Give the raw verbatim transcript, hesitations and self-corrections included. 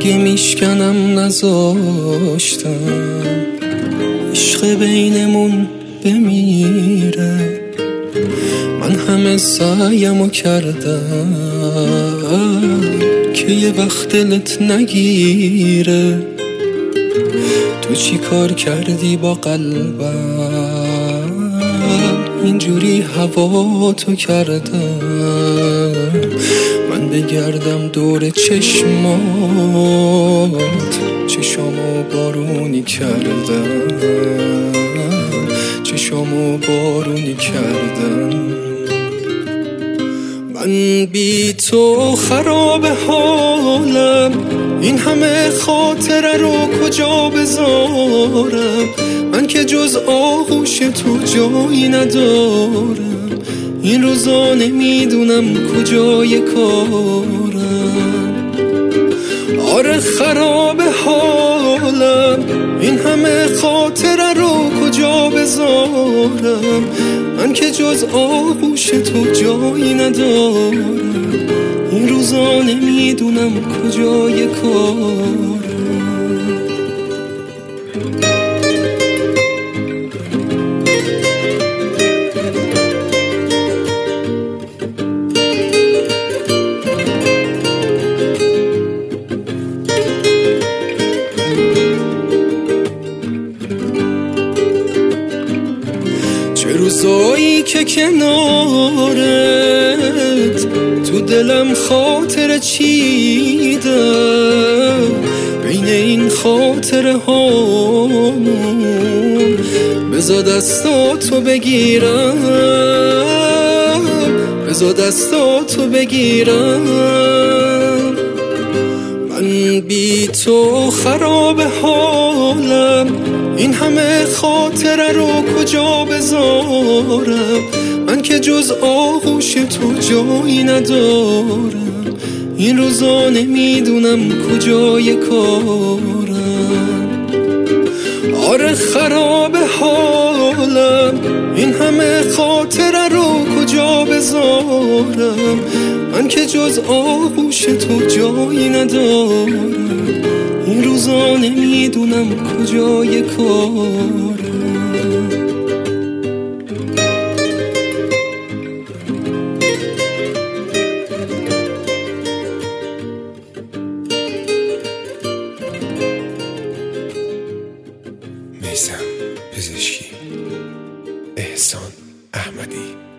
دیگه میشکنم نذاشتم عشق بینمون بمیره. من همه سعیمو کردم که یه وقت دلت نگیره. تو چی کار کردی با قلبم اینجوری هوا تو کردم؟ من بگردم دور چشمات چشامو بارونی کردم، چشامو بارونی کردم. من بی تو خراب حالم، این همه خاطره رو کجا بذارم؟ من که جز آغوش تو جایی ندارم، این روزا نمیدونم کجای کارم. آره خراب حالم، این همه خاطره رو کجا بذارم؟ من که جز آغوش تو جایی ندارم، این روزا نمیدونم کجای کارم. چه روزایی که کنارت تو دلم خاطر چیدم، بین این خاطره هامون بذار دستاتو بگیرم، بذار دستاتو بگیرم. من بی تو خراب حالم، این همه خاطره رو کجا بذارم؟ من که جز آغوش تو جایی ندارم، این روزا نمیدونم کجای کارم. آره خراب حالم، این همه خاطره رو کجا بذارم؟ من که جز آغوش تو جایی ندارم، این روزا نمیدونم کجای کارم. میثم پزشکی، احسان احمدی.